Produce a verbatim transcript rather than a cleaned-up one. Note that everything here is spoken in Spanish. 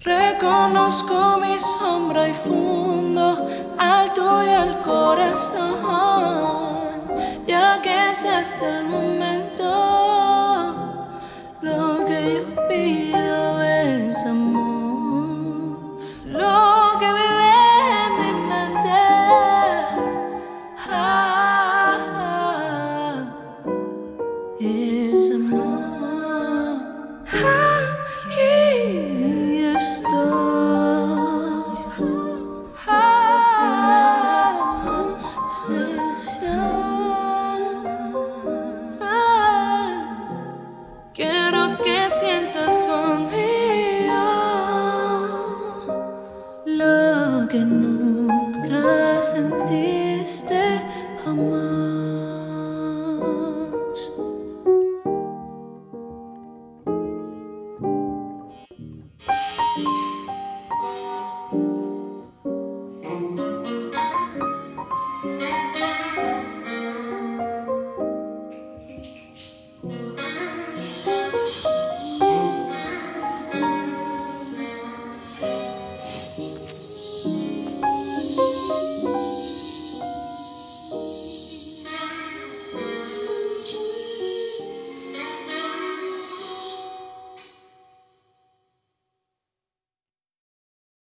Reconozco mi sombra y fundo al tuyo el corazón, ya que es este el momento. Lo que yo pido es amor, lo que vive en mi mente. Ah, es amor. Aquí estoy, obsesionado, obsesión. Quiero que sientas conmigo lo que nunca sentiste jamás.